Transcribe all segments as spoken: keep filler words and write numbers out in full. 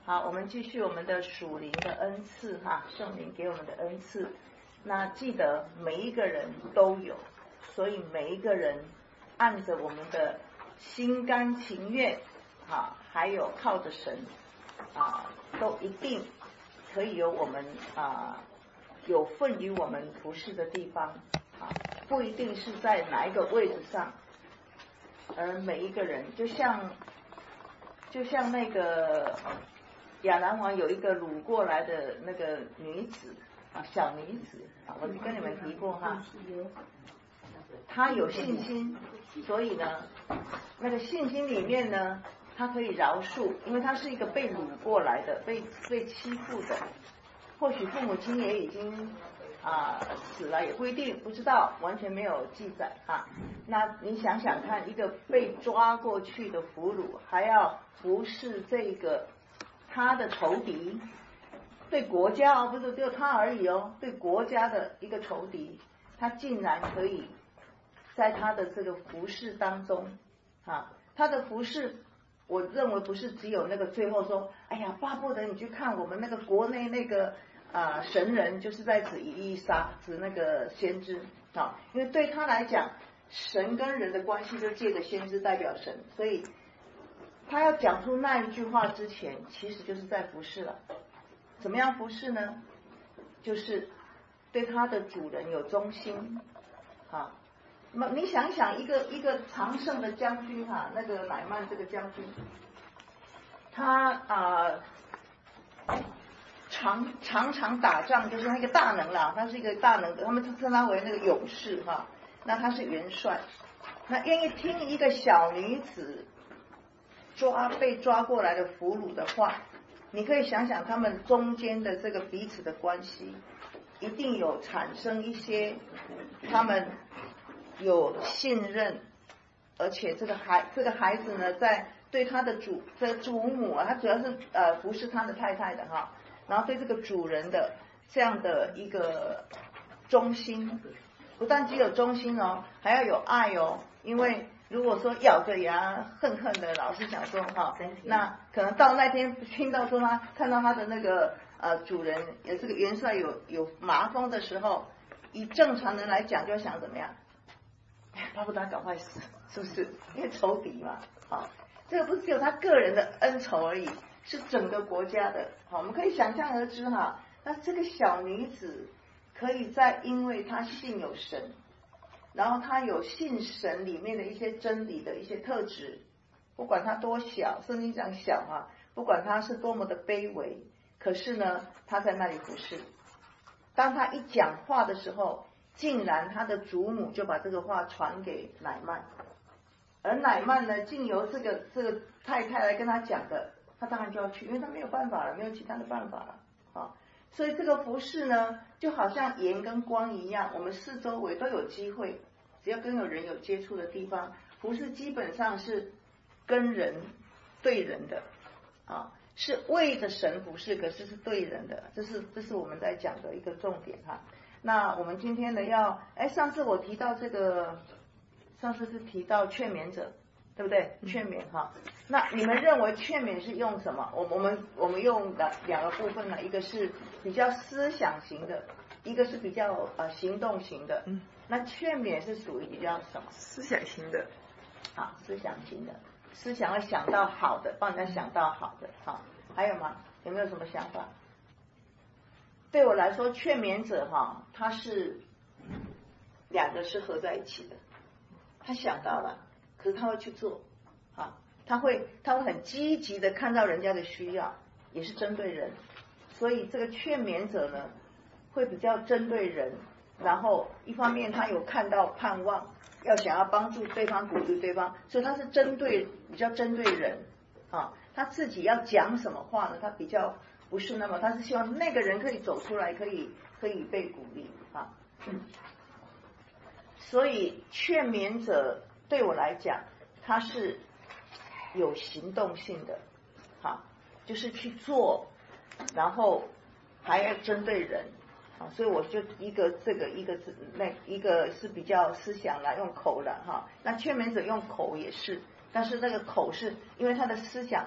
好，我们继续我们的属灵的恩赐哈，圣灵给我们的恩赐。那记得每一个人都有，所以每一个人按着我们的心甘情愿啊，还有靠着神啊，都一定可以有我们啊有份于我们服侍的地方啊，不一定是在哪一个位置上，而每一个人就像就像那个亚兰王有一个掳过来的那个女子啊，小女子啊，我跟你们提过哈，她有信心，所以呢，那个信心里面呢，她可以饶恕，因为她是一个被掳过来的，被被欺负的，或许父母亲也已经啊死了，也不一定，不知道，完全没有记载啊。那你想想看，一个被抓过去的俘虏，还要服侍这个他的仇敌，对国家啊，不是只有他而已哦，对国家的一个仇敌，他竟然可以在他的这个服侍当中啊，他的服侍，我认为不是只有那个最后说，哎呀，巴不得你去看我们那个国内那个啊神人，就是在指以利沙，指那个先知啊，因为对他来讲，神跟人的关系就借着先知代表神，所以他要讲出那一句话之前，其实就是在服侍了。怎么样服侍呢？就是对他的主人有忠心啊。那你想想，一个一个常胜的将军哈、啊，那个乃曼这个将军，他啊、呃、常常常打仗，就是那个大能啦，他是一个大能的，他们称他为那个勇士哈、啊。那他是元帅，那愿意听一个小女子抓被抓过来的俘虏的话，你可以想想他们中间的这个彼此的关系，一定有产生一些他们有信任，而且这个孩这个孩子呢，在对他的主这个祖母啊，他主要是呃服侍他的太太的哈，然后对这个主人的这样的一个忠心，不但只有忠心哦，还要有爱哦，因为如果说咬着牙恨恨的老是想说哈，那可能到那天听到说他看到他的那个呃主人也这个元帅有有麻风的时候，以正常人来讲就要想怎么样，巴不得他赶快死，是不是？因为仇敌嘛，好，这个不是只有他个人的恩仇而已，是整个国家的，好，我们可以想象而知哈。那这个小女子可以在因为她信有神，然后他有信神里面的一些真理的一些特质，不管他多小，圣经讲小啊，不管他是多么的卑微，可是呢，他在那里服侍。当他一讲话的时候，竟然他的祖母就把这个话传给乃曼，而乃曼呢，竟由这个这个太太来跟他讲的，他当然就要去，因为他没有办法了，没有其他的办法了啊。所以这个服侍呢，就好像盐跟光一样，我们四周围都有机会，只要跟有人有接触的地方，服侍基本上是跟人对人的啊，是为着神服侍，可是是对人的，这是这是我们在讲的一个重点哈。那我们今天呢要，哎，上次我提到这个，上次是提到劝勉者，对不对？劝勉哈。那你们认为劝勉是用什么？我我们我们用两两个部分呢，一个是比较思想型的，一个是比较呃行动型的。嗯。那劝勉是属于比较什么？ 思想型的。 好，思想型的，思想要想到好的，帮人家想到好的。好，还有吗？有没有什么想法？对我来说，劝勉者哈，他是两个是合在一起的。他想到了，可是他会去做，啊，他会他会很积极的看到人家的需要，也是针对人，所以这个劝勉者呢，会比较针对人，然后一方面他有看到盼望，要想要帮助对方，鼓励对方，所以他是针对比较针对人，啊，他自己要讲什么话呢？他比较不是那么，他是希望那个人可以走出来，可以可以被鼓励啊。嗯，所以劝勉者对我来讲，他是有行动性的，好，就是去做，然后还要针对人，啊，所以我就一个这个一个是那一个是比较思想啦，用口了哈。那劝勉者用口也是，但是那个口是因为他的思想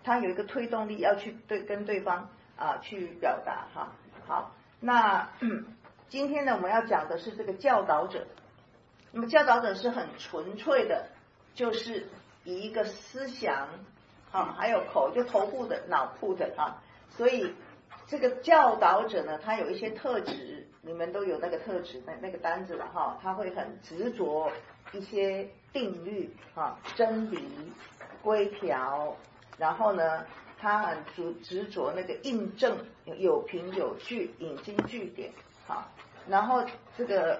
他有一个推动力要去对跟对方啊去表达哈。好，那、嗯、今天呢我们要讲的是这个教导者。那么教导者是很纯粹的，就是以一个思想啊还有口就头部的脑部的啊，所以这个教导者呢，他有一些特质，你们都有那个特质，那那个单子了哈，他会很执着一些定律啊、真理、规条，然后呢，他很执执着那个印证，有凭有据，引经据典，好，然后这个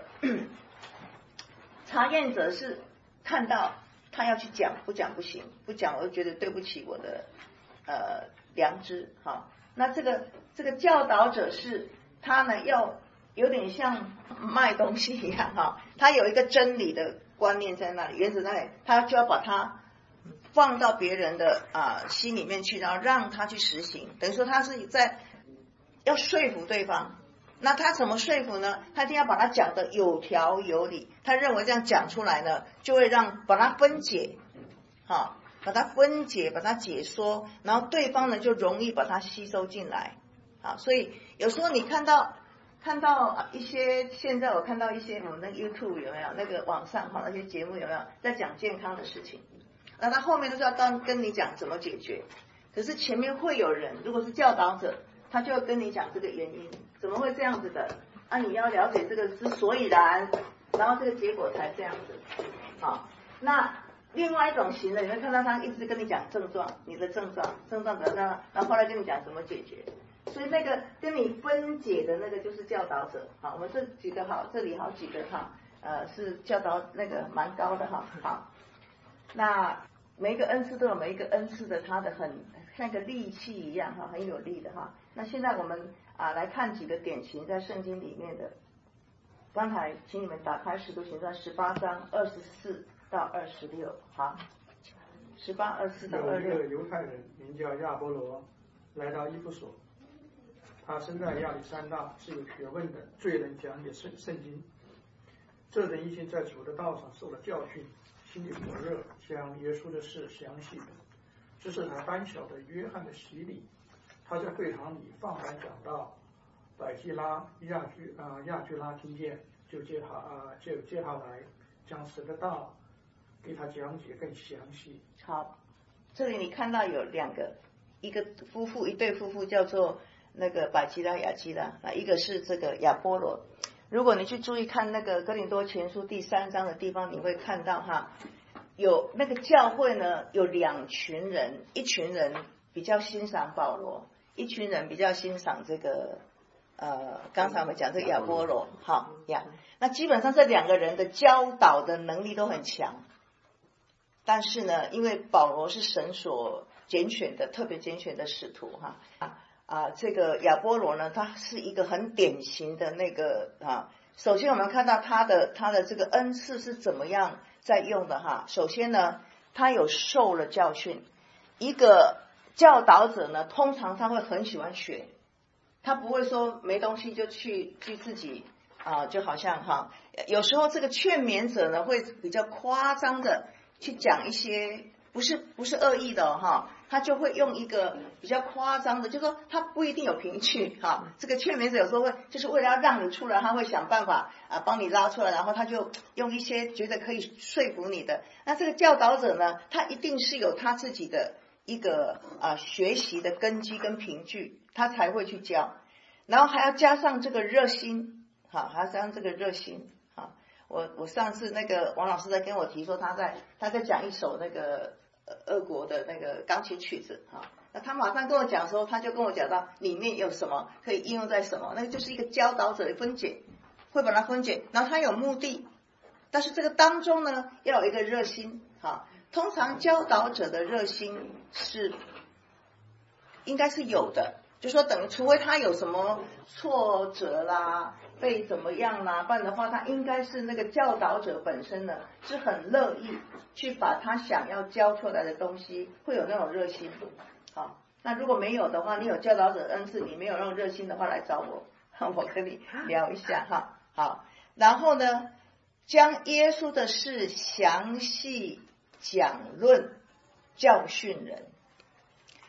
查验者是看到他要去讲，不讲不行，不讲我就觉得对不起我的呃良知，好，那这个这个教导者是他呢要有点像卖东西一样哈，他有一个真理的观念在那里，原则在那里，他就要把它放到别人的啊、呃、心里面去，然后让他去实行，等于说他是在要说服对方。那他怎么说服呢？他一定要把它讲得有条有理，他认为这样讲出来呢，就会让把它分解，好，把它分解，把它解说，然后对方呢就容易把它吸收进来，好，所以有时候你看到看到一些，现在我看到一些我们的 YouTube 有没有那个网上哈那些节目有没有在讲健康的事情，那他后面都是要跟跟你讲怎么解决，可是前面会有人，如果是教导者，他就要跟你讲这个原因，怎么会这样子的？啊，你要了解这个之所以然，然后这个结果才这样子。好，那另外一种型的，你会看到他一直跟你讲症状，你的症状，症状怎么样，然后后来跟你讲怎么解决。所以那个跟你分解的那个就是教导者。好，我们这几个好，这里好几个哈，呃，是教导那个蛮高的哈。好，那每一个恩赐都有每一个恩赐的他的很像个利器一样哈，很有力的哈。那现在我们啊来看几个典型在圣经里面的。刚才请你们打开使徒行传十八章二十四到二十六，好，十八二十四到二十六。 有一个犹太人名叫亚波罗，来到以弗所，他生在亚历山大，是有学问的，最能讲解圣圣经。这人已经在主的道上受了教训，心里火热，将耶稣的事详细的。这是他单晓得约翰的洗礼。他在会堂里放胆讲道，百基拉、亚居啊、呃、亚居拉听见，就接他啊、呃、就接他来，将神的道给他讲解更详细。 好，这里你看到有两个，一个夫妇，一对夫妇叫做那个百基拉、亚基拉，那一个是这个亚波罗。如果你去注意看那个哥林多前书第三章的地方，你会看到哈，有那个教会呢有两群人，一群人比较欣赏保罗，一群人比较欣赏这个呃，刚才我们讲这个亚波罗，好呀。那基本上这两个人的教导的能力都很强，但是呢，因为保罗是神所拣选的，特别拣选的使徒哈啊啊，这个亚波罗呢，他是一个很典型的那个啊。首先我们看到他的他的这个恩赐是怎么样在用的哈。首先呢，他有受了教训。一个教导者呢，通常他会很喜欢学，他不会说没东西就去去自己啊，就好像哈，有时候这个劝勉者呢会比较夸张的去讲一些不是不是恶意的哦哈，他就会用一个比较夸张的，就说他不一定有凭据哈。这个劝勉者有时候会就是为了要让你出来，他会想办法啊帮你拉出来，然后他就用一些觉得可以说服你的。那这个教导者呢，他一定是有他自己的一个啊学习的根基跟凭据，他才会去教，然后还要加上这个热心，好，还要加上这个热心。好，我我上次那个王老师在跟我提说，他在他在讲一首那个俄国的那个钢琴曲子，哈，那他马上跟我讲说，他就跟我讲到里面有什么可以应用在什么，那个就是一个教导者的分解，会把它分解，然后他有目的，但是这个当中呢要有一个热心，哈。通常教导者的热心是应该是有的，就说等于除非他有什么挫折啦，被怎么样啦，不然的话他应该是那个教导者本身呢是很乐意去把他想要教出来的东西，会有那种热心。好，那如果没有的话，你有教导者恩赐，你没有那种热心的话，来找我，我跟你聊一下哈。好，然后呢，将耶稣的事详细讲论教训人。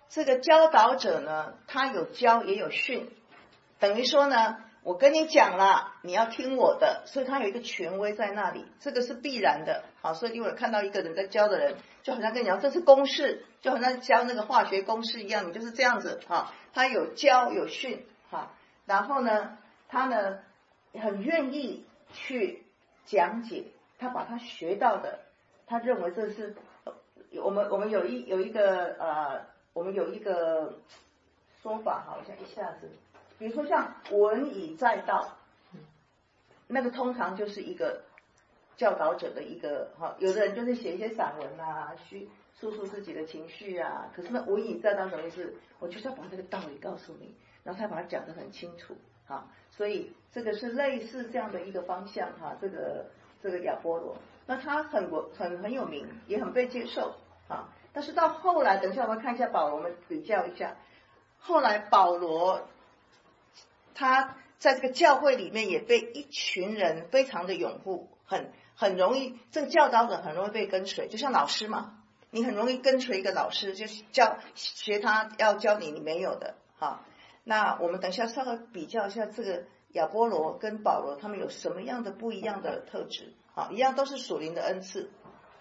这个教导者呢，他有教也有训，等于说呢，我跟你讲了，你要听我的，所以他有一个权威在那里，这个是必然的。好，所以如果看到一个人在教的人，就好像跟你讲这是公式，就好像教那个化学公式一样，你就是这样子哈。他有教有训哈，然后呢，他呢很愿意去讲解，他把他学到的，他认为这是我们我们有一有一个呃，我们有一个说法，好像一下子。比如说像文以载道，那个通常就是一个教导者的一个哈，有的人就是写一些散文啊，去诉诉自己的情绪啊。可是呢，文以载道什么意思？我就是要把这个道理告诉你，然后他把它讲得很清楚啊。所以这个是类似这样的一个方向哈。这个这个亚波罗，那他很很很有名，也很被接受啊。但是到后来，等一下我们看一下保罗，我们比较一下，后来保罗。他在这个教会里面也被一群人非常的拥护，很很容易，这个教导者很容易被跟随，就像老师嘛，你很容易跟随一个老师，就是教学他要教你你没有的。好，那我们等一下稍微比较一下这个亚波罗跟保罗他们有什么样的不一样的特质。好，一样都是属灵的恩赐。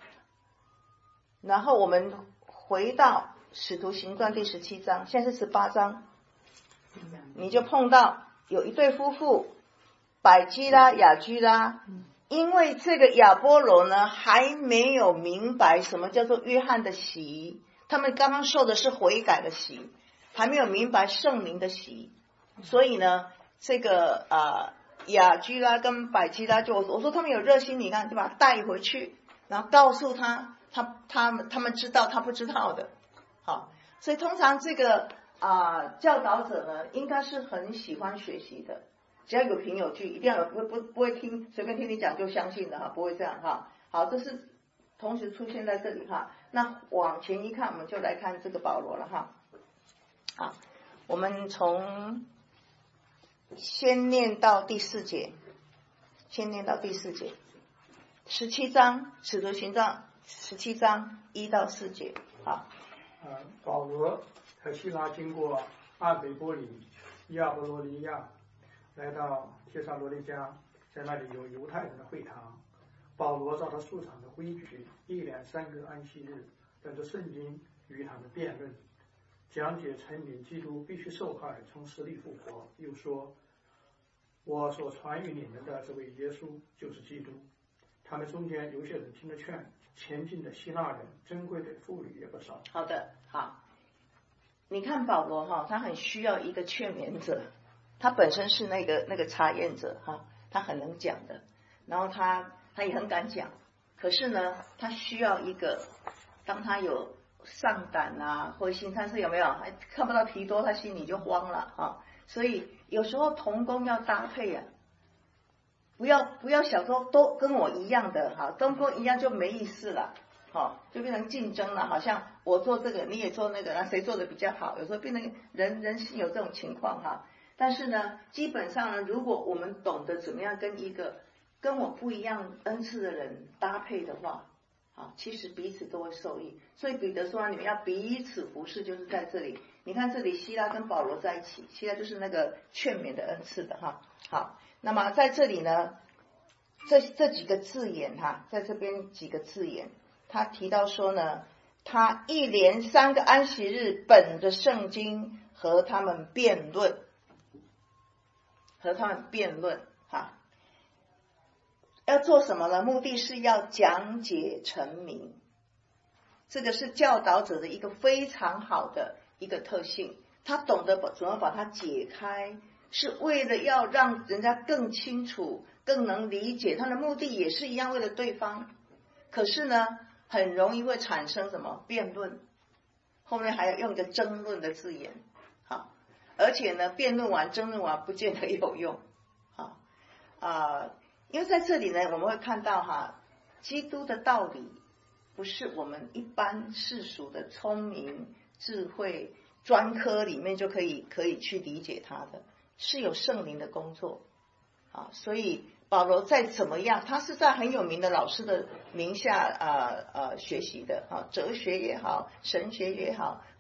然后我们回到使徒行传第十七章，现在是十八章，你就碰到有一对夫妇，百基拉、雅居拉，因为这个亚波罗呢还没有明白什么叫做约翰的洗，他们刚刚受的是悔改的洗，还没有明白圣灵的洗，所以呢，这个呃雅居拉跟百基拉就我说他们有热心，你看就把他带回去，然后告诉他，他他们他们知道他不知道的，好，所以通常这个。啊、呃，教导者呢，应该是很喜欢学习的，只要有凭有据，一定要有不不不会听随便听你讲就相信的哈，不会这样哈。好，这是同时出现在这里哈。那往前一看，我们就来看这个保罗了哈。好，我们从先念到第四节，先念到第四节，十七章使徒行传十七章一到四节。好， 呃，保罗。和希拉经过阿斐波里、亚波罗尼亚，来到帖撒罗尼迦，在那里有犹太人的会堂。保罗照着素常的规矩，一连三个安息日，本着圣经与他们辩论，讲解陈明基督必须受害，从死里复活。又说：“我所传与你们的这位耶稣就是基督。”他们中间有些人听了劝，前进的希腊人、珍贵的妇女也不少。 好的，好。你看保罗哈，他很需要一个劝勉者，他本身是那个那个查验者哈，他很能讲的，然后他他也很敢讲，可是呢，他需要一个，当他有上胆啊或者心参事有没有，还看不到提多，他心里就慌了哈，所以有时候同工要搭配啊，不要不要想说都跟我一样的哈，都跟我一样就没意思了。好，就变成竞争了，好像我做这个你也做那个，那谁做的比较好？有时候变成人人性有这种情况哈。但是呢，基本上呢，如果我们懂得怎么样跟一个跟我不一样恩赐的人搭配的话，啊，其实彼此都会受益。所以彼得说，你们要彼此服侍，就是在这里。你看这里希拉跟保罗在一起，希拉就是那个劝勉的恩赐的哈。好，那么在这里呢，这这几个字眼哈，在这边几个字眼。他提到说呢，他一连三个安息日本着圣经和他们辩论，和他们辩论哈，要做什么呢？目的是要讲解陈明，这个是教导者的一个非常好的一个特性，他懂得怎么把它解开，是为了要让人家更清楚、更能理解，他的目的也是一样，为了对方。可是呢，很容易会产生什么辩论，后面还要用一个争论的字眼，好，而且呢，辩论完、争论完不见得有用，好啊、呃，因为在这里呢，我们会看到哈，基督的道理不是我们一般世俗的聪明、智慧、专科里面就可以可以去理解它的，是有圣灵的工作，啊，所以。保罗再怎么样，他是在很有名的老师的名下呃呃学习的啊，哲学也好，神学也好，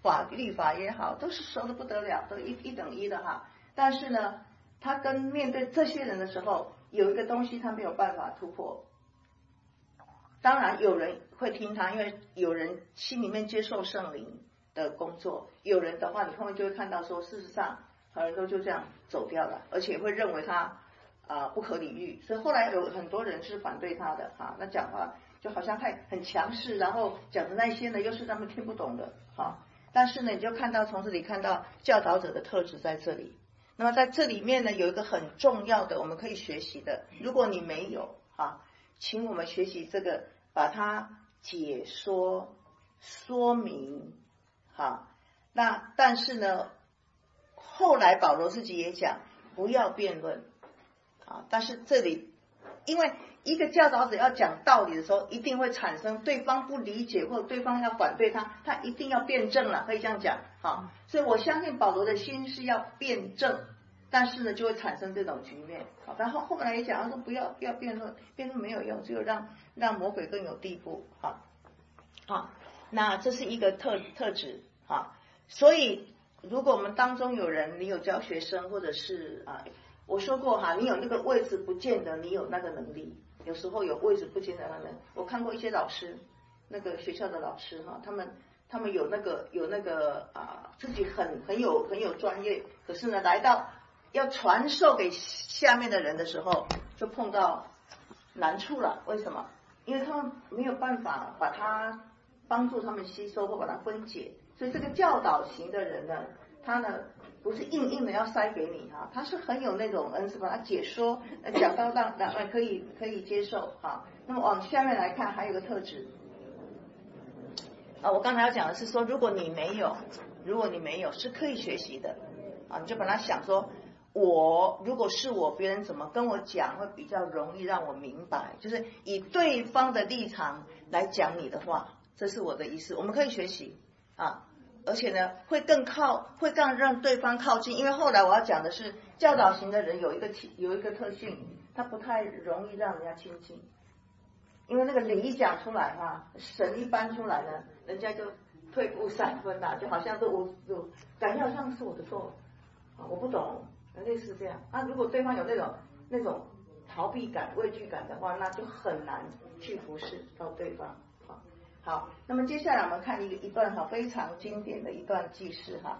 法律法也好，都是熟的不得了，都一一等一的哈。但是呢，他跟面对这些人的时候，有一个东西他没有办法突破。当然有人会听他，因为有人心里面接受圣灵的工作，有人的话，你后面就会看到说，事实上很多人都就这样走掉了，而且会认为他啊、呃、不可理喻，所以后来有很多人是反对他的哈、啊，那讲话就好像太很强势，然后讲的那些呢又是他们听不懂的哈、啊。但是呢，你就看到从这里看到教导者的特质在这里。那么在这里面呢，有一个很重要的我们可以学习的，如果你没有啊，请我们学习这个，把它解说说明哈。那但是呢，后来保罗自己也讲不要辩论啊，但是这里因为一个教导者要讲道理的时候，一定会产生对方不理解或者对方要反对他，他一定要辩证了，可以这样讲啊。所以我相信保罗的心是要辩证，但是呢就会产生这种局面。好，然后后来也讲，他说不要不要辩论，辩论没有用，只有让让魔鬼更有地步。好，好，那这是一个特特质啊。所以如果我们当中有人，你有教学生或者是啊，我说过哈，你有那个位置，不见得你有那个能力。有时候有位置不见得那个，我看过一些老师，那个学校的老师哈，他们他们有那个有那个啊，自己很很有很有专业，可是呢，来到要传授给下面的人的时候，就碰到难处了。为什么？因为他们没有办法把它帮助他们吸收或把它分解，所以这个教导型的人呢，他呢不是硬硬的要塞给你哈，他是很有那种恩赐，把它解说讲到让让可以可以接受哈。那么往下面来看，还有一个特质啊，我刚才要讲的是说，如果你没有，如果你没有是可以学习的啊，你就把它想说，我如果是我，别人怎么跟我讲会比较容易让我明白，就是以对方的立场来讲你的话，这是我的意思。我们可以学习啊。而且呢，会更靠，会更让对方靠近，因为后来我要讲的是，教导型的人有一个有一个特性，他不太容易让人家亲近，因为那个理讲出来哈，神一搬出来呢，人家就退步三分啦，就好像都我有感觉好像是我的错啊，我不懂，类似这样啊。如果对方有那种那种逃避感、畏惧感的话，那就很难去服侍到对方。好，那么接下来我们看一个一段哈非常经典的一段记事哈，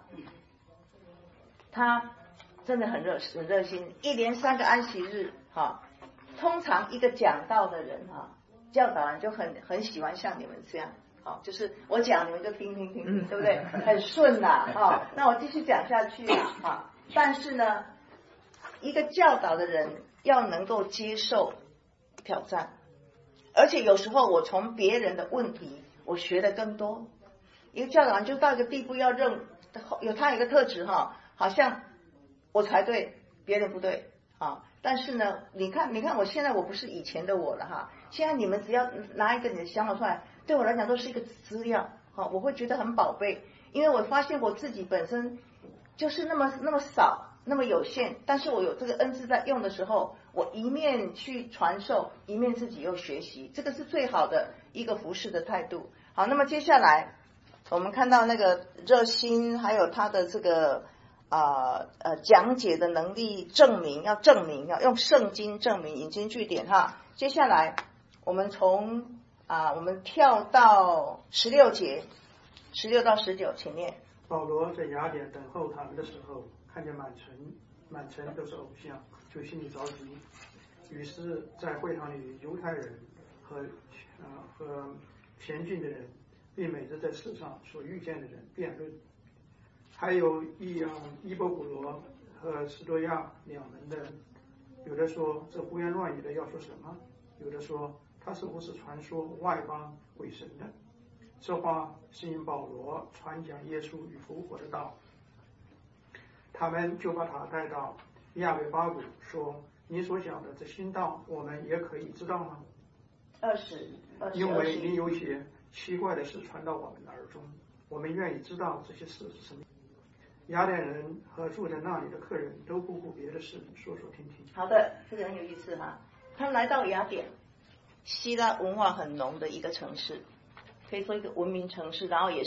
他真的很热很热心，一连三个安息日哈，通常一个讲道的人哈，教导人就很很喜欢像你们这样，好，就是我讲你们就听听听听，对不对？很顺呐，哈，那我继续讲下去啊，哈，但是呢，一个教导的人要能够接受挑战。而且有时候我从别人的问题我学的更多，一个教导人就到一个地步要认有他一个特质哈，好像我才对别人不对啊。但是呢，你看你看我现在我不是以前的我了哈，现在你们只要拿一个你的想法出来，对我来讲都是一个资料啊，我会觉得很宝贝，因为我发现我自己本身就是那么那么少那么有限，但是我有这个恩赐在用的时候，我一面去传授，一面自己又学习，这个是最好的一个服侍的态度。好，那么接下来我们看到那个热心，还有他的这个啊 呃, 呃讲解的能力，证明要证明要用圣经证明，引经据典哈。接下来我们从啊我们跳到十六节，十六到十九，请念。 保罗在雅典等候他们的时候，看见满城满城都是偶像，就心里着急，于是，在会堂里，犹太人和呃和前进的人，并每日在世上所遇见的人辩论，还有一样伊波古罗和斯多亚两门的人，有的说这胡言乱语的要说什么，有的说他似乎是传说外邦鬼神的。这话是因保罗传讲耶稣与复活的道，他们就把他带到亚维巴谷，说你所讲的这新道我们也可以知道吗？ 二十， 因为你有些奇怪的事传到我们耳中，我们愿意知道这些事是什么。雅典人和住在那里的客人都不顾别的事，说说听听。 好的，这个很有意思哈。他们来到雅典，希腊文化很浓的一个城市，可以说一个文明城市，然后也是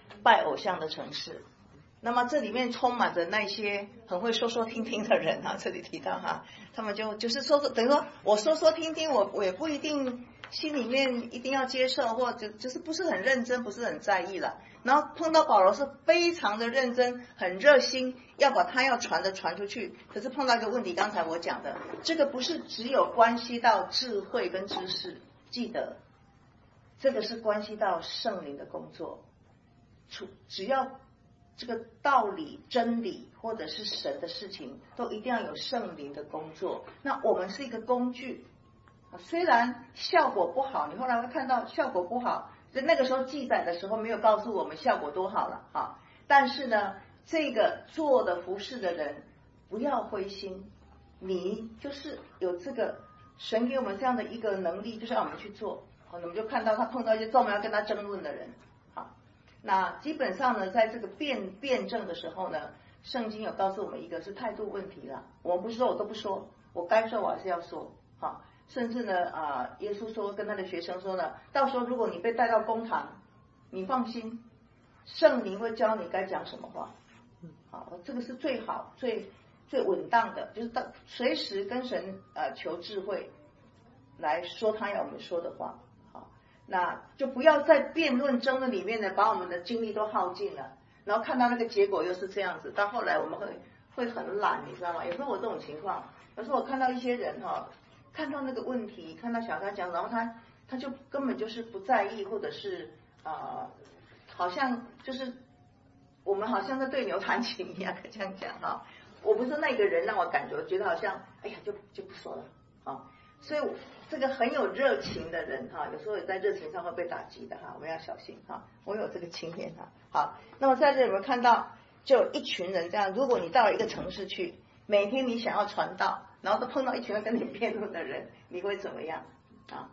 拜偶像的城市。那么这里面充满着那些很会说说听听的人啊，这里提到哈，他们就就是说说，等于说我说说听听，我我也不一定心里面一定要接受，或者就是不是很认真，不是很在意了。然后碰到保罗是非常的认真，很热心，要把他要传的传出去。可是碰到一个问题，刚才我讲的，这个不是只有关系到智慧跟知识，记得这个是关系到圣灵的工作。只要这个道理、真理或者是神的事情，都一定要有圣灵的工作。那我们是一个工具，虽然效果不好，你后来会看到效果不好，在那个时候记载的时候没有告诉我们效果多好了哈。但是呢，这个做的服事的人不要灰心，你就是有这个神给我们这样的一个能力，就是让我们去做。好，我们就看到他碰到一些专门要跟他争论的人。那基本上呢，在这个辩辩证的时候呢，圣经有告诉我们一个是态度问题了。我们不是说我都不说，我该说我还是要说，好，甚至呢啊、呃，耶稣说跟他的学生说呢，到时候如果你被带到公堂，你放心，圣灵会教你该讲什么话。好，这个是最好、最最稳当的，就是当随时跟神呃求智慧来说他要我们说的话。那就不要在辩论争论里面呢，把我们的精力都耗尽了，然后看到那个结果又是这样子，到后来我们会会很懒，你知道吗？有时候我这种情况，有时候我看到一些人哈、哦，看到那个问题，看到小他讲，然后他他就根本就是不在意，或者是呃，好像就是我们好像在对牛弹琴一样，这样讲哈、哦。我不是那个人让我感觉，觉得好像哎呀就就不说了啊。哦，所以这个很有热情的人哈，有时候也在热情上会被打击的哈，我们要小心哈。我有这个经验哈。好，那么在这里我们看到，就有一群人这样。如果你到了一个城市去，每天你想要传道，然后都碰到一群人跟你辩论的人，你会怎么样啊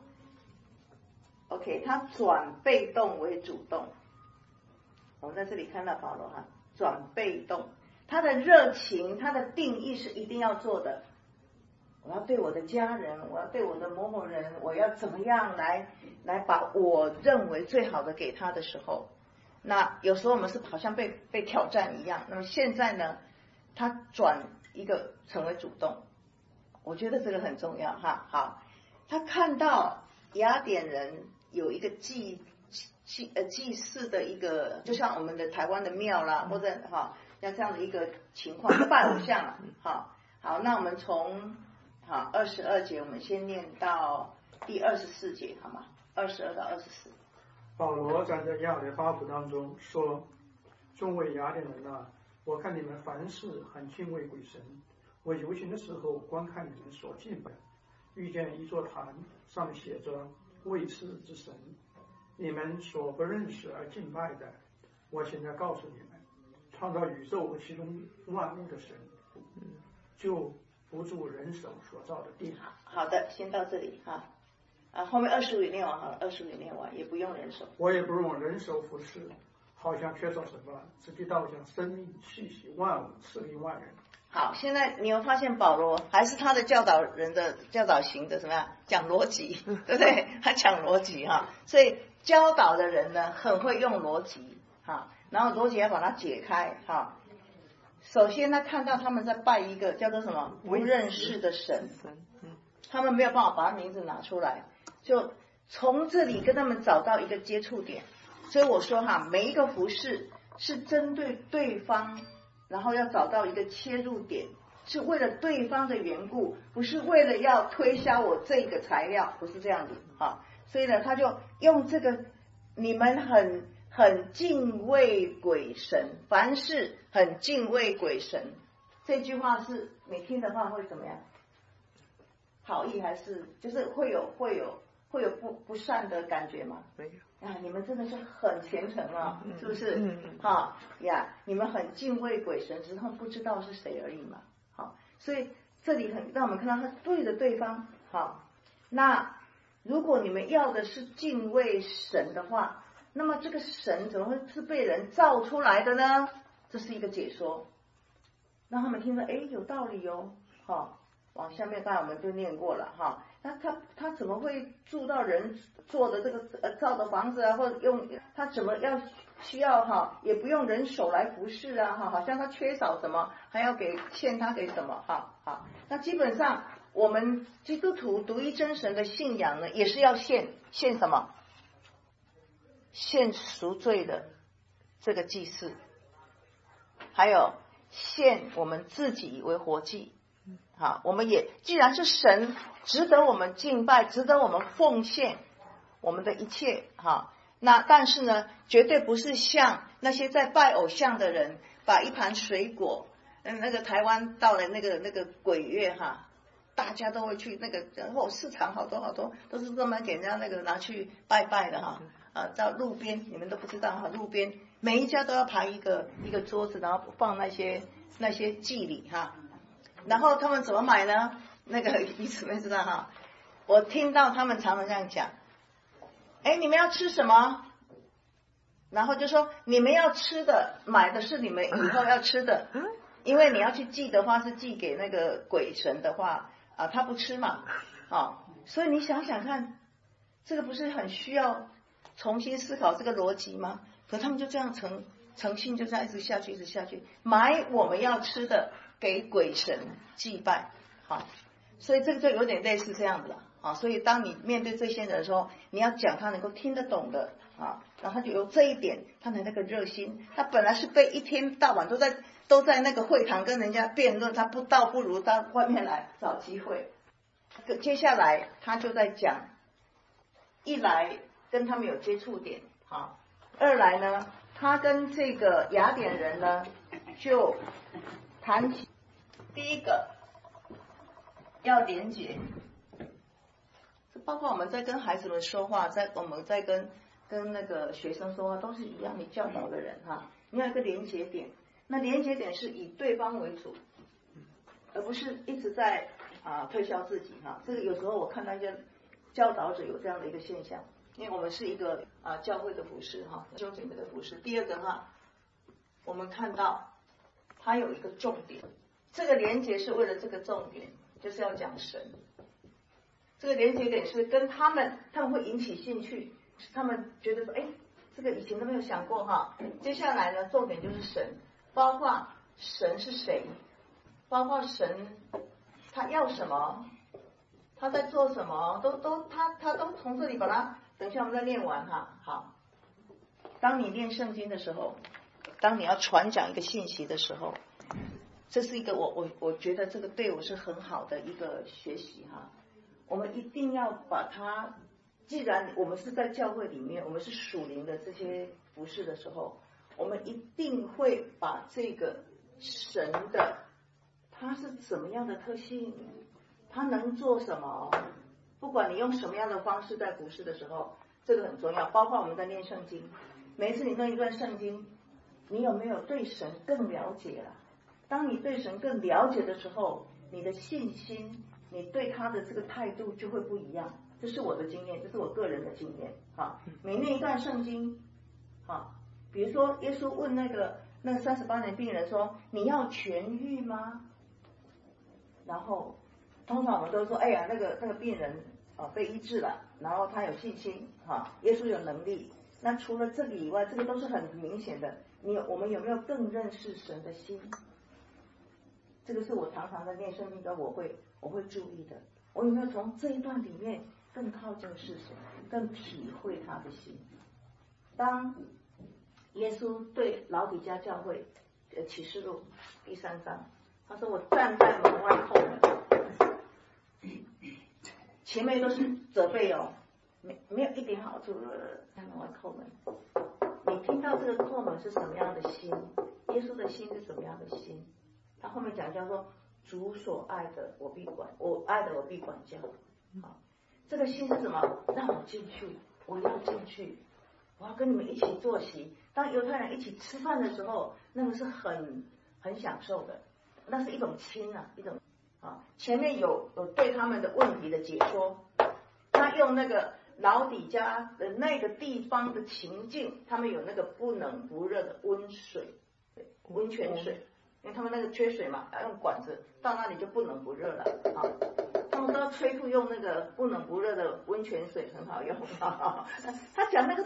？OK， 他转被动为主动。我们在这里看到保罗哈，转被动，他的热情，他的定义是一定要做的。我要对我的家人，我要对我的某某人，我要怎么样来来把我认为最好的给他的时候，那有时候我们是好像被被挑战一样。那么现在呢，他转一个成为主动，我觉得这个很重要哈。好，他看到雅典人有一个祭祭呃祭祀的一个，就像我们的台湾的庙啦，或者哈像这样的一个情况，拜偶像了。好，好，那我们从好，二十二节我们先念到第二十四节，好吗？二十二到二十四。 保罗站在亚雷巴谷当中说：“众位雅典人啊，我看你们凡事很敬畏鬼神。我游行的时候，观看你们所敬拜，遇见一座坛，上面写着未赐之神，你们所不认识而敬拜的。我现在告诉你们，创造宇宙和其中万物的神，就不住人手所造的地。” 好的，先到这里哈。啊，后面二十五也念完好了，二十五也念完，也不用人手。 我也不用人手服侍，好像缺少什么，直接到将生命气息万物赐给万人。 好，现在你有发现保罗还是他的教导人的教导型的怎么样？讲逻辑，对不对？他讲逻辑哈，所以教导的人呢很会用逻辑哈，然后逻辑要把它解开哈。首先他看到他们在拜一个叫做什么不认识的神，他们没有办法把他名字拿出来，就从这里跟他们找到一个接触点。所以我说哈，每一个服事是针对对方，然后要找到一个切入点，是为了对方的缘故，不是为了要推销我这个材料，不是这样子哈。所以呢，他就用这个你们很很敬畏鬼神，凡事很敬畏鬼神，这句话是你听的话会怎么样？好意还是就是会有会有会有不不善的感觉吗？ 没有啊，你们真的是很虔诚啊， 嗯、 是不是？ 嗯嗯哈呀，你们很敬畏鬼神，只是他们不知道是谁而已嘛。好，所以这里很让我们看到他对着对方。好，那如果你们要的是敬畏神的话，那么这个神怎么会是被人造出来的呢？这是一个解说，让他们听着，哎，有道理哦。好，往下面刚才我们就念过了哈。那他他怎么会住到人做的这个呃造的房子啊，或者用他怎么要需要哈，也不用人手来服侍啊哈，好像他缺少什么，还要给献他给什么哈好。那基本上我们基督徒独一真神的信仰呢，也是要献献什么？献赎罪的这个祭祀，还有献我们自己为活祭。好，我们也既然是神值得我们敬拜，值得我们奉献我们的一切哈。那但是呢，绝对不是像那些在拜偶像的人，把一盘水果，嗯，那个台湾到了那个那个鬼月哈，大家都会去那个，然后市场好多好多都是专门给人家那个拿去拜拜的哈。啊，到路边你们都不知道哈，路边每一家都要排一个一个桌子，然后放那些那些祭礼哈。然后他们怎么买呢？那个你姊妹知道哈，我听到他们常常这样讲。哎，你们要吃什么？然后就说你们要吃的，买的是你们以后要吃的，因为你要去寄的话是寄给那个鬼神的话啊，他不吃嘛，啊，所以你想想看，这个不是很需要重新思考这个逻辑吗？可他们就这样诚诚信就这样一直下去，一直下去，买我们要吃的给鬼神祭拜，好，所以这个就有点类似这样子了。啊，所以当你面对这些人的时候，你要讲他能够听得懂的啊，然后他就有这一点，他的那个热心，他本来是被一天到晚都在都在那个会堂跟人家辩论，他不倒不如到外面来找机会。接下来他就在讲，一来跟他们有接触点，啊，二来呢，他跟这个雅典人呢就谈起第一个要连结。包括我们在跟孩子们说话，在我们在跟跟那个学生说话都是一样，你教导的人哈，你要一个连结点，那连结点是以对方为主，而不是一直在啊推销自己哈。这个有时候我看到一些教导者有这样的一个现象，因为我们是一个啊教会的服事哈，修整个的服事。第二个哈，我们看到它有一个重点，这个连结是为了这个重点，就是要讲神。这个连结点是跟他们，他们会引起兴趣，他们觉得说，哎，这个以前都没有想过哈。接下来呢，重点就是神，包括神是谁，包括神他要什么，他在做什么，都都他他都从这里把它，等一下我们再念完哈。好，当你念圣经的时候，当你要传讲一个信息的时候，这是一个我我我觉得这个对我是很好的一个学习哈。我们一定要把它，既然我们是在教会里面，我们是属灵的这些服事的时候，我们一定会把这个神的，他是什么样的特性，他能做什么，不管你用什么样的方式在服事的时候，这个很重要。包括我们在念圣经，每一次你念一段圣经，你有没有对神更了解了？当你对神更了解的时候，你的信心，你对他的这个态度就会不一样。这是我的经验，这是我个人的经验。好，每念一段圣经，好，比如说耶稣问那个那个三十八年病人说：“你要痊愈吗？”然后通常我们都说：“哎呀，那个那个病人啊被医治了，然后他有信心，哈，耶稣有能力。”那除了这个以外，这个都是很明显的。你有我们有没有更认识神的心？这个是我常常在念圣经中我会我会注意的。我有没有从这一段里面更靠近是神，更体会他的心？当耶稣对老底嘉教会，呃，启示录第三章，他说：“我站在门外叩门。”前面都是责备哦，没没有一点好处的，在门外叩门。你听到这个叩门是什么样的心？耶稣的心是什么样的心？他后面讲叫做主所爱的我必管，我爱的我必管教。好，这个心是什么？让我进去，我要进去，我要跟你们一起坐席。当犹太人一起吃饭的时候，那个是很很享受的，那是一种亲啊，一种啊。前面有有对他们的问题的解说，他用那个老底嘉的那个地方的情境，他们有那个不冷不热的温水，温泉水。因为他们那个缺水嘛，要用管子到那里就不冷不热了啊。他们都要催促用那个不冷不热的温泉水，很好用。他讲那个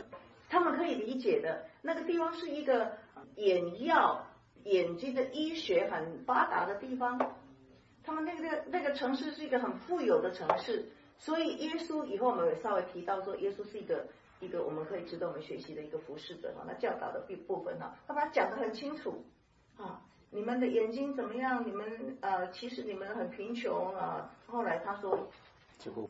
他们可以理解的。那个地方是一个眼药眼睛的医学很发达的地方，他们那个那个城市是一个很富有的城市，所以耶稣以后我们有稍微提到说，耶稣是一个一个我们可以值得我们学习的一个服侍者哈，那教导的部分哈，他把它讲得很清楚啊，你们的眼睛怎么样？你们呃，其实你们很贫穷啊。后来他说， 结果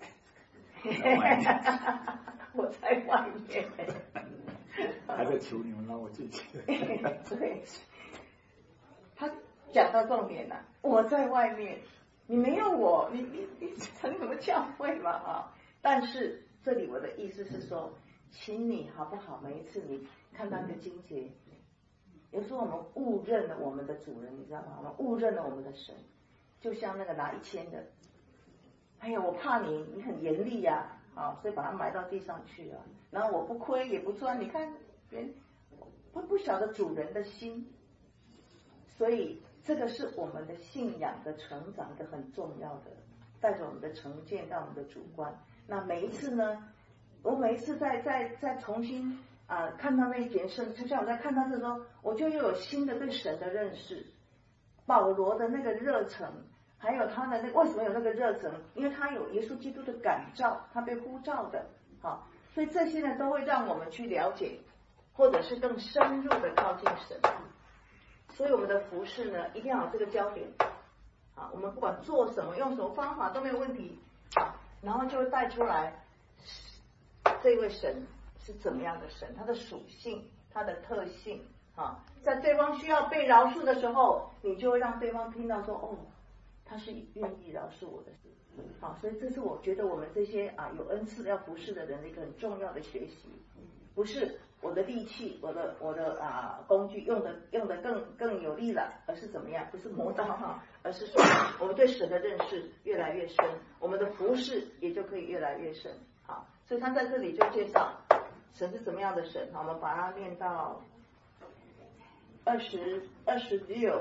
我在外面， 还在求你们让我进去。 对，他讲到重点了，我在外面，你没有我，你你你成什么教会嘛啊？但是这里我的意思是说，请你好不好？每一次你看到一个经节，有时候我们误认了我们的主人，你知道吗？我们误认了我们的神，就像那个拿一千的，哎呀，我怕你，你很严厉呀、啊，啊，所以把它埋到地上去啊。然后我不亏也不赚，你看人不不晓得主人的心，所以这个是我们的信仰的成长的很重要的，带着我们的成见到我们的主观。那每一次呢，我每一次再再再重新啊、呃、看到那一节圣，就像我在看到这时候，我就又有新的对神的认识。保罗的那个热忱，还有他的那为什么有那个热忱？因为他有耶稣基督的感召，他被呼召的，好，所以这些呢都会让我们去了解，或者是更深入的靠近神。所以我们的服事呢，一定要有这个焦点，啊，我们不管做什么、用什么方法都没有问题，啊，然后就会带出来这位神是怎么样的神，他的属性、他的特性，啊，在对方需要被饶恕的时候，你就会让对方听到说，哦，他是愿意饶恕我的，好，所以这是我觉得我们这些啊有恩赐要服事的人的一个很重要的学习，不是我的力气，我的我的啊工具用的用的更更有力了，而是怎么样？不是磨刀哈，而是说我们对神的认识越来越深，我们的服事也就可以越来越深。好，所以他在这里就介绍神是怎么样的神。好，我们把它念到二十二十六，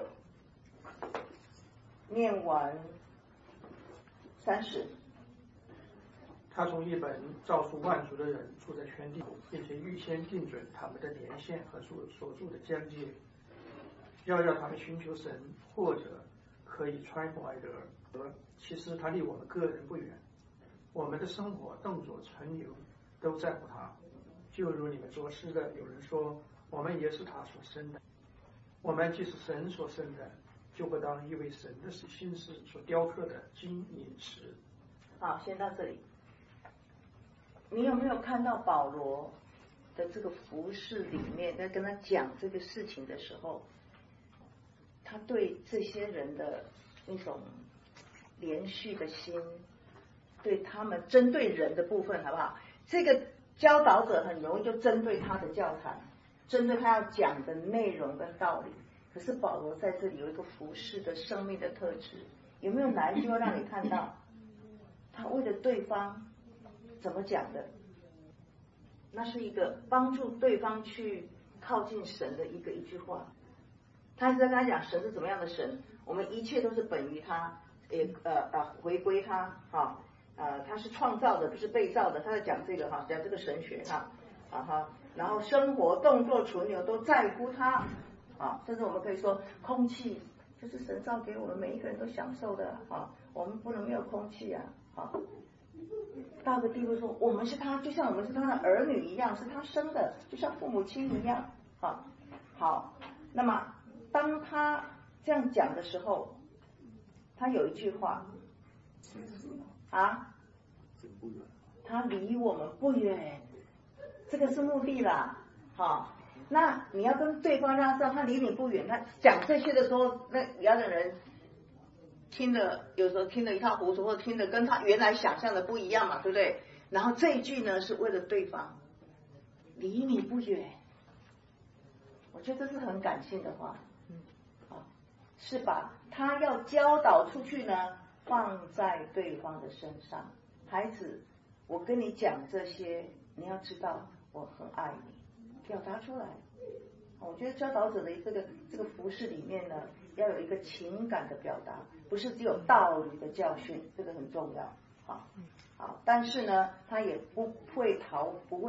念完三十。 他从一本造出万族的人住在全地，并且预先定准他们的年限和所所住的疆界，要让他们寻求神，或者可以穿过埃德尔。其实他离我们个人不远，我们的生活、动作、存留都在乎他。就如你们所思的，有人说我们也是他所生的。我们既是神所生的，就不当因为神的心思所雕刻的金银石。 好，先到这里。你有没有看到保罗的这个服事里面，在跟他讲这个事情的时候，他对这些人的那种连续的心，对他们针对人的部分，好不好？这个教导者很容易就针对他的教材，针对他要讲的内容跟道理。可是保罗在这里有一个服事的生命的特质，有没有哪一句会让你看到他为了对方怎么讲的？那是一个帮助对方去靠近神的一个一句话。他是在跟他讲神是怎么样的神，我们一切都是本于他，也呃呃回归他啊，呃他是创造的，不是被造的。他在讲这个哈，讲这个神学哈啊哈，然后生活、动作、存留都在乎他啊，甚至我们可以说，空气就是神造给我们每一个人都享受的啊，我们不能没有空气啊啊。到个地步说，我们是他，就像我们是他的儿女一样，是他生的，就像父母亲一样。好，好，那么当他这样讲的时候，他有一句话啊，他离我们不远，这个是目的啦。好，那你要跟对方让他知道他离你不远，他讲这些的时候，那你要的人听的有时候听得一塌糊涂，或者听得跟他原来想象的不一样嘛，对不对？然后这一句呢是为了对方，离你不远，我觉得这是很感性的话，嗯，啊，是把他要教导出去呢放在对方的身上。孩子，我跟你讲这些，你要知道我很爱你，表达出来。我觉得教导者的这个这个服事里面呢，要有一个情感的表达，不是只有道理的教训，这个很重要。好，好，但是呢，他也不会逃，不会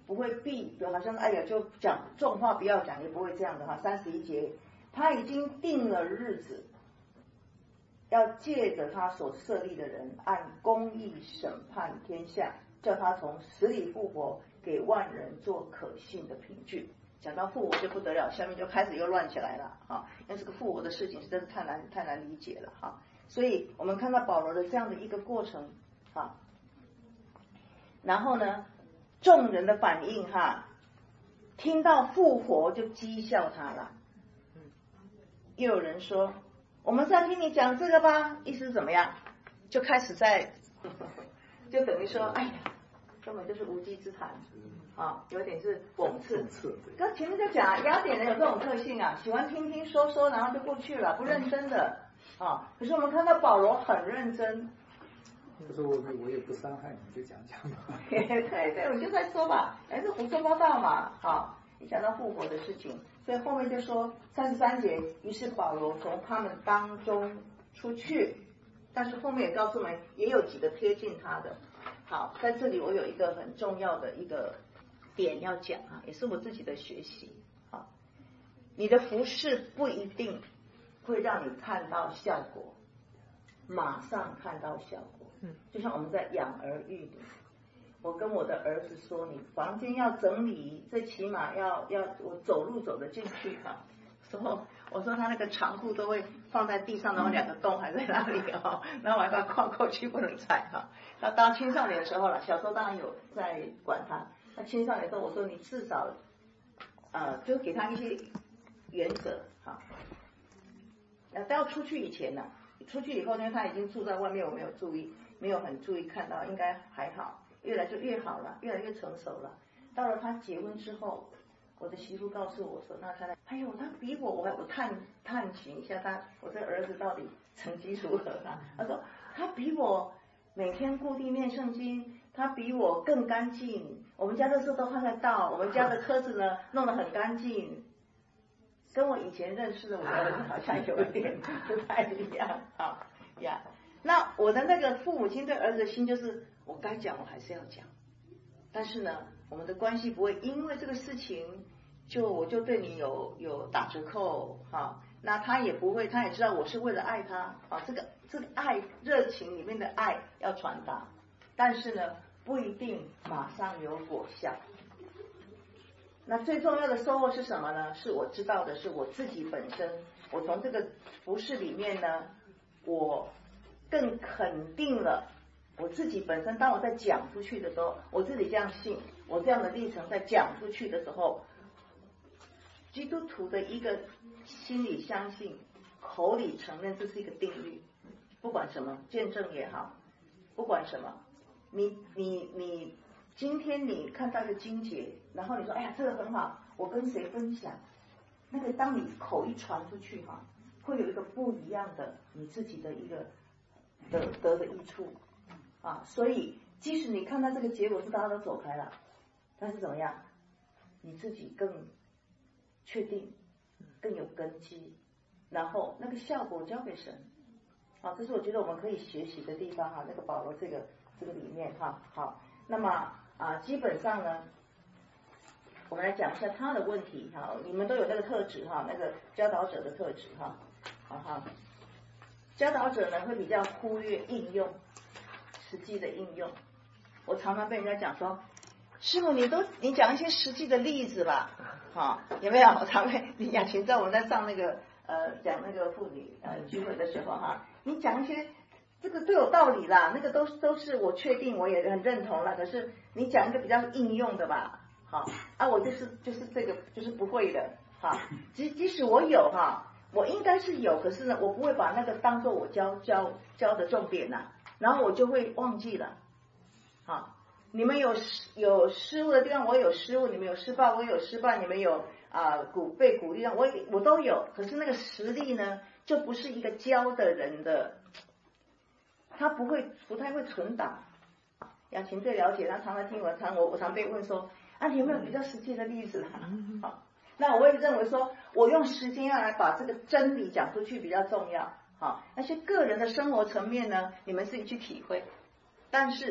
不会避，就好像哎呀就讲重话不要讲，也不会这样的哈。三十一节，他已经定了日子，要借着他所设立的人，按公义审判天下，叫他从死里复活，给万人做可信的凭据。讲到复活就不得了，下面就开始又乱起来了啊！因为这个复活的事情是真的太难太难理解了哈。所以我们看到保罗的这样的一个过程啊，然后呢，众人的反应哈，听到复活就讥笑他了。又有人说，我们再听你讲这个吧，意思是怎么样？就开始在，就等于说，哎呀，根本就是无稽之谈啊，有点是讽刺。刚前面就讲，雅典人有这种特性啊，喜欢听听说说，然后就过去了，不认真的啊。可是我们看到保罗很认真。 他说我我也不伤害你，就讲讲吧。 对对，我就在说吧，哎，这胡说八道嘛，好，一讲到复活的事情，所以后面就说三十三节，于是保罗从他们当中出去，但是后面也告诉我们，也有几个贴近他的。好，在这里我有一个很重要的一个点要讲啊，也是我自己的学习啊。你的服事不一定会让你看到效果，马上看到效果。就像我们在养儿育女，我跟我的儿子说，你房间要整理，最起码要要我走路走得进去啊。说我说他那个长裤都会放在地上，然后两个洞还在那里哦，然后我还把它跨过去不能踩哈。那到青少年的时候了，小时候当然有在管他，那青少年的时候我说你至少呃就给他一些原则哈。那都要出去以前呢、啊，出去以后呢，他已经住在外面，我没有注意。没有很注意看到，应该还好，越来就越好了，越来越成熟了。到了他结婚之后，我的媳妇告诉我说，那他哎呦，他比我，我我探探寻一下他，我这儿子到底成绩如何啊？他说他比我每天固定念圣经，他比我更干净。我们家的事都他在倒，我们家的车子呢弄得很干净，跟我以前认识的我的儿子好像有一点不太一样啊呀。那我的那个父母亲对儿子的心就是，我该讲我还是要讲，但是呢，我们的关系不会因为这个事情就我就对你有有打折扣哈，那他也不会，他也知道我是为了爱他啊，这个这个爱热情里面的爱要传达，但是呢，不一定马上有果效。那最重要的收获是什么呢？是我知道的是我自己本身，我从这个服事里面呢，我更肯定了我自己本身。当我在讲出去的时候，我自己这样信，我这样的历程在讲出去的时候，基督徒的一个心里相信，口里承认，这是一个定律。不管什么见证也好，不管什么，你你你今天你看到一个经节，然后你说哎呀这个很好，我跟谁分享，那个当你口一传出去哈，会有一个不一样的你自己的一个得得的益处啊。所以即使你看到这个结果是大家都走开了，但是怎么样，你自己更确定，更有根基，然后那个效果交给神啊，这是我觉得我们可以学习的地方哈。那个保罗这个这个里面哈，好，那么啊基本上呢，我们来讲一下他的问题哈。你们都有那个特质哈，那个教导者的特质哈，好哈。教导者呢会比较忽略应用，实际的应用。我常常被人家讲说，师傅你都你讲一些实际的例子吧，好，有没有？我常被雅琴在我们在上那个呃讲那个妇女呃聚会的时候哈，你讲一些这个都有道理啦，那个都都是我确定我也很认同了，可是你讲一个比较应用的吧，好啊，我就是就是这个就是不会的，好，即即使我有哈。我应该是有，可是呢，我不会把那个当做我教教教的重点呐、啊，然后我就会忘记了。好，你们有有失误的地方，我有失误；你们有失败，我有失败；你们有啊、呃、鼓被鼓励的，我我都有。可是那个实力呢，就不是一个教的人的，他不会不太会存档。雅琴最了解，他常常听我常我我常被问说啊，你有没有比较实际的例子啊？好。那我也认为说，我用时间要来把这个真理讲出去比较重要。好，那些个人的生活层面呢，你们自己去体会。但是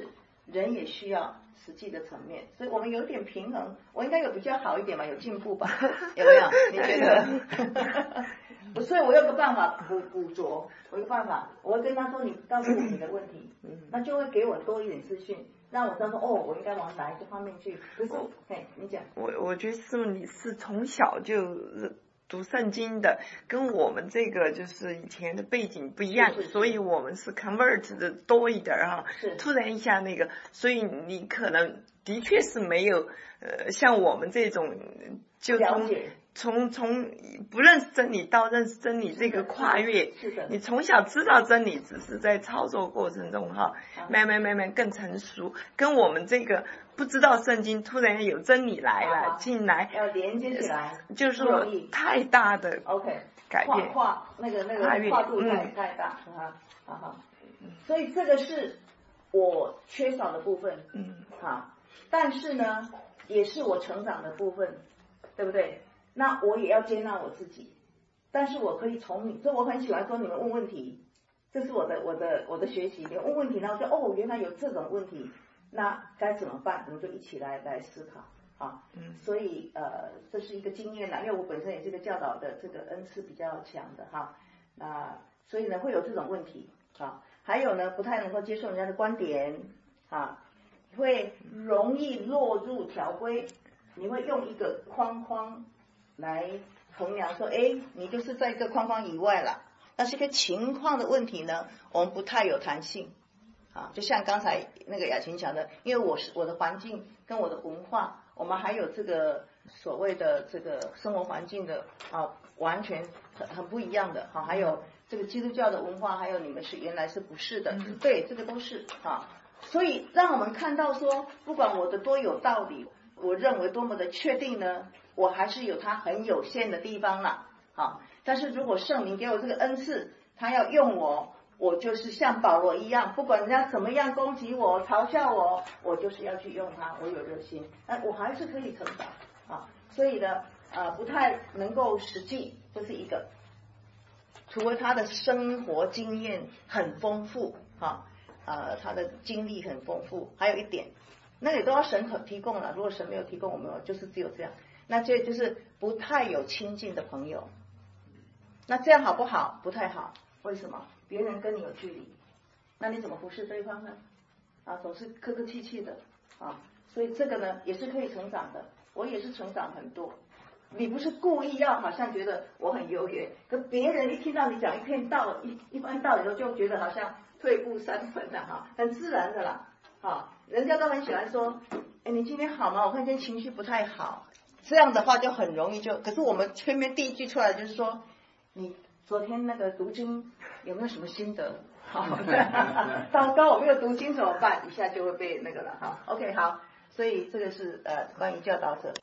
人也需要实际的层面，所以我们有点平衡，我应该有比较好一点嘛，有进步吧？有没有？你觉得？所以我有个办法捕捕捉，我有个办法，我会跟他说你告诉我你的问题，那就会给我多一点资讯，让我知道说哦，我应该往哪一个方面去。可是，嘿，你讲。 我我觉得师母你是从小就读圣经的，跟我们这个就是以前的背景不一样， 是是是所以我们是 convert 的多一点哈。 是。 突然一下那个，所以你可能的确是没有呃像我们这种就从从从不认识真理到认识真理这个跨越， 是的， 你从小知道真理，只是在操作过程中哈，慢慢慢慢更成熟，跟我们这个不知道圣经突然有真理来了进来， 要连接起来， 就是说太大的 OK 改变， 跨那个那个跨度太太大，哈，好好，所以这个是我缺少的部分，嗯，好，但是呢，也是我成长的部分，对不对？那我也要接纳我自己，但是我可以从你，所以我很喜欢说你们问问题，这是我的我的我的学习，你问问题，然后就哦，原来有这种问题，那该怎么办？我们就一起来来思考啊。嗯，所以呃，这是一个经验啦，因为我本身也是个教导的这个恩赐比较强的哈，那所以呢会有这种问题啊，还有呢不太能够接受人家的观点啊，会容易落入条规，你会用一个框框来衡量说，哎，你就是在一个框框以外了。但是一个情况的问题呢，我们不太有弹性啊。就像刚才那个雅琴讲的，因为我是我的环境跟我的文化，我们还有这个所谓的这个生活环境的啊，完全很很不一样的哈、啊。还有这个基督教的文化，还有你们是原来是不是的？嗯、对，这个都是啊。所以让我们看到说，不管我的多有道理，我认为多么的确定呢？我还是有它很有限的地方啦，好，但是如果圣灵给我这个恩赐，他要用我，我就是像保罗一样，不管人家怎么样攻击我、嘲笑我，我就是要去用它，我有热心，那我还是可以成长啊。所以呢，呃，不太能够实际，这是一个，除非他的生活经验很丰富，哈，呃，他的经历很丰富，还有一点，那也都要神可提供了，如果神没有提供，我们就是只有这样。那这就是不太有亲近的朋友，那这样好不好？不太好，为什么？别人跟你有距离，那你怎么服侍对方呢？啊，总是客客气气的啊，所以这个呢也是可以成长的，我也是成长很多。你不是故意要好像觉得我很优越，可别人一听到你讲一片道一一番道理，就觉得好像退步三分了哈，很自然的啦，啊，人家都很喜欢说，哎，你今天好吗？我看今天情绪不太好。这样的话就很容易就，可是我们前面第一句出来就是说，你昨天那个读经有没有什么心得？好，糟糕，我没有读经怎么办？一下就会被那个了哈。OK， 好，所以这个是呃关于教导者。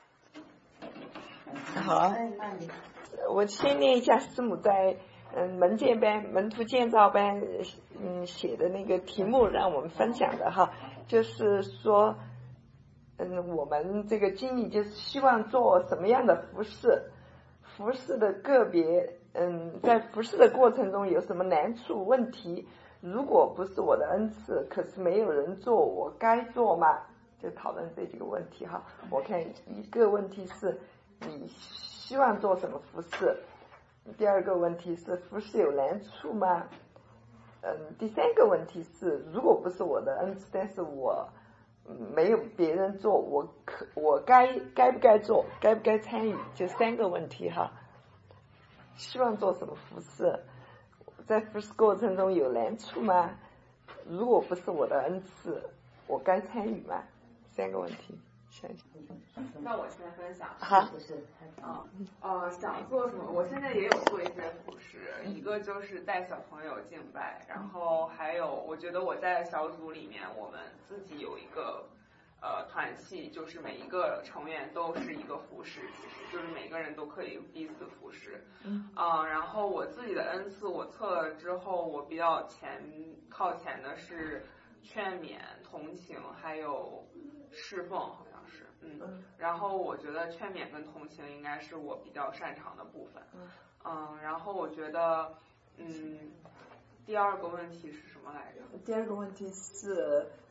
好，我先念一下师母在嗯门建班门徒建造班嗯写的那个题目，让我们分享的哈，就是说。嗯，我们这个经理就是希望做什么样的服饰，服饰的个别，嗯，在服饰的过程中有什么难处问题？如果不是我的恩赐，可是没有人做，我该做吗？就讨论这几个问题哈。我看一个问题是你希望做什么服饰，第二个问题是服饰有难处吗？嗯，第三个问题是如果不是我的恩赐，但是我没有别人做，我可我该该不该做，该不该参与？就三个问题哈。希望做什么服饰？在服饰过程中有难处吗？如果不是我的恩赐，我该参与吗？三个问题，想想。 那我先分享。 好。 不是。啊呃，想做什么？我现在也有做一些服饰，一个就是带小朋友敬拜，然后还有，我觉得我在小组里面，我们自己有一个呃团契，就是每一个成员都是一个服饰，其实就是每个人都可以彼此服侍。嗯。啊、呃，然后我自己的恩赐，我测了之后，我比较前靠前的是劝勉、同情，还有侍奉，好像是。嗯，然后我觉得劝勉跟同情应该是我比较擅长的部分。嗯，然后我觉得，嗯，第二个问题是什么来着？ 第二个问题是，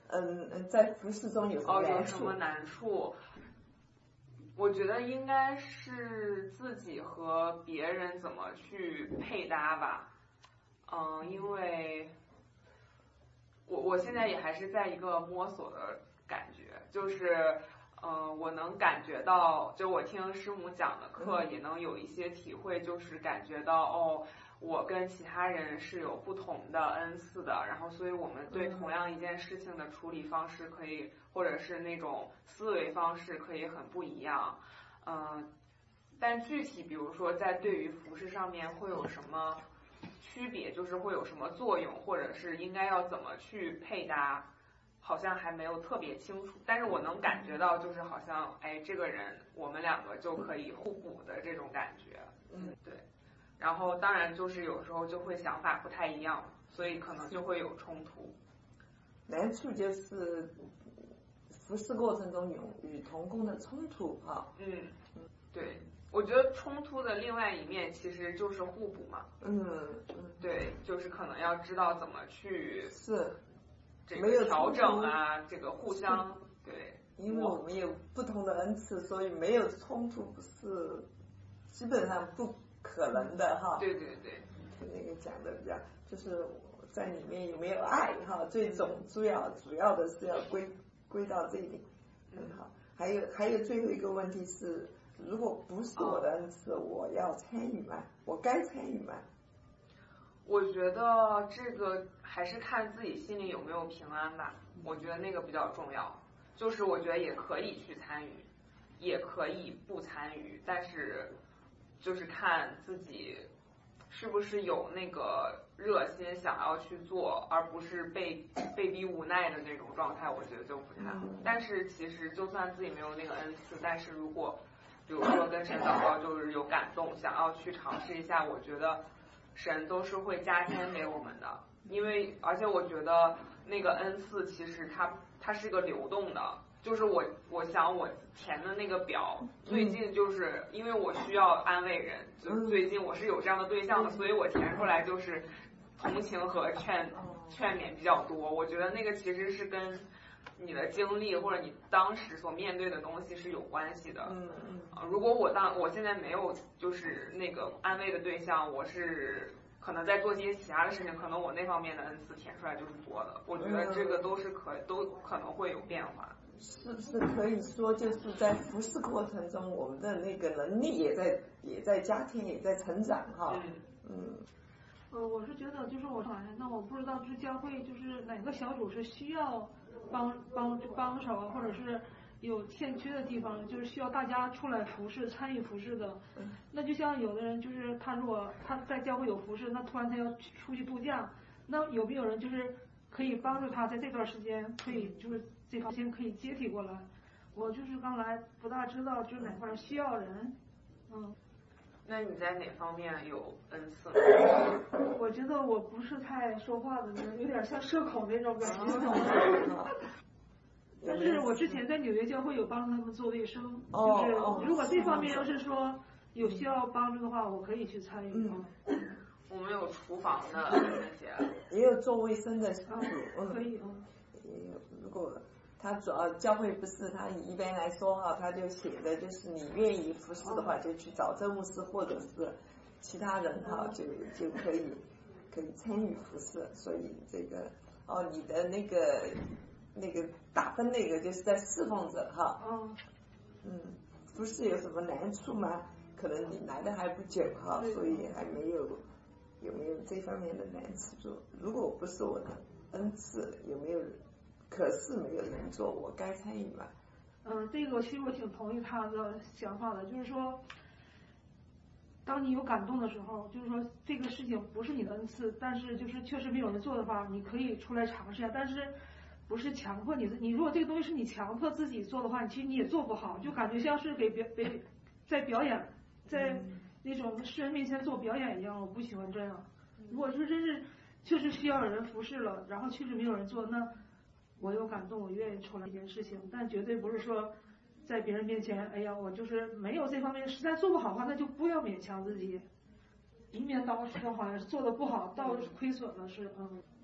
嗯，在服饰中有什么哦，有难处？ 什么难处？我觉得应该是自己和别人怎么去配搭吧。嗯，因为我我现在也还是在一个摸索的感觉，就是嗯，我能感觉到，就我听师母讲的课也能有一些体会，就是感觉到哦，我跟其他人是有不同的恩赐的，然后所以我们对同样一件事情的处理方式可以，或者是那种思维方式可以很不一样，嗯，但具体比如说在对于服饰上面会有什么区别，就是会有什么作用，或者是应该要怎么去配搭，好像还没有特别清楚，但是我能感觉到就是好像哎这个人我们两个就可以互补的这种感觉，嗯对，然后当然就是有时候就会想法不太一样，所以可能就会有冲突。 难处就是服饰过程中有与同工的冲突哈。 嗯，对，我觉得冲突的另外一面其实就是互补嘛。 嗯嗯， 对，就是可能要知道怎么去是这个调整啊，这个互相对。 因为我们有不同的恩赐，所以没有冲突不是基本上不可能的哈。 对对对， 那个讲的比较就是在里面有没有爱哈，最终主要主要的是要归归到这一点，很好。还有还有最后一个问题是，如果不是我的恩赐，我要参与吗？我该参与吗？ 我觉得这个还是看自己心里有没有平安吧，我觉得那个比较重要。就是我觉得也可以去参与，也可以不参与，但是就是看自己是不是有那个热心想要去做，而不是被被逼无奈的那种状态，我觉得就不太好。但是其实就算自己没有那个恩赐，但是如果比如说跟神祷告就是有感动，想要去尝试一下，我觉得神都是会加添给我们的。因为而且我觉得那个恩赐其实它它是个流动的，就是我我想我填的那个表，最近就是因为我需要安慰人，就是最近我是有这样的对象的，所以我填出来就是同情和劝劝勉比较多。我觉得那个其实是跟你的经历或者你当时所面对的东西是有关系的。嗯嗯。啊，如果我当我现在没有就是那个安慰的对象，我是可能在做这些其他的事情，可能我那方面的恩赐填出来就是多的。我觉得这个都是可都可能会有变化。 是不是可以说就是在服侍过程中，我们的那个能力也在也在加添，也在成长哈？嗯嗯。 呃，我是觉得就是我来，那我不知道就是教会就是哪个小组是需要帮帮帮手啊，或者是有欠缺的地方，就是需要大家出来服侍、参与服侍的。那就像有的人就是他如果他在教会有服侍，那突然他要出去度假，那有没有人就是可以帮助他在这段时间可以就是这方面可以接替过来？我就是刚来不大知道就是哪块需要人，嗯。 那你在哪方面有恩赐吗？ 我觉得我不是太说话的人，有点像社恐那种感觉。但是我之前在纽约教会有帮助他们做卫生，就是如果这方面要是说有需要帮助的话，我可以去参与。 嗯，我们有厨房的那些， 也有做卫生的小组， 嗯，可以， 嗯，也有。如果他主要教会不是他一般来说哈，他就写的就是你愿意服侍的话，就去找这牧师或者是其他人哈，就就可以可以参与服侍。所以这个哦，你的那个那个打分那个就是在侍奉者哈。嗯。嗯，服侍有什么难处吗？可能你来的还不久哈，所以还没有有没有这方面的难处。如果不是我的恩赐，有没有？可是没有人做，我该参与吗？ 嗯，这个其实我挺同意他的想法的，就是说，当你有感动的时候，就是说这个事情不是你的恩赐，但是就是确实没有人做的话，你可以出来尝试一下，但是不是强迫你，你如果这个东西是你强迫自己做的话，其实你也做不好，就感觉像是给表给在表演，在那种世人面前做表演一样，我不喜欢这样。如果说真是确实需要有人服侍了，然后确实没有人做，那我有感动，我愿意出来一件事情，但绝对不是说在别人面前，哎呀，我就是没有这方面，实在做不好的话，那就不要勉强自己，以免到时候好像是做的不好，到亏损了是嗯。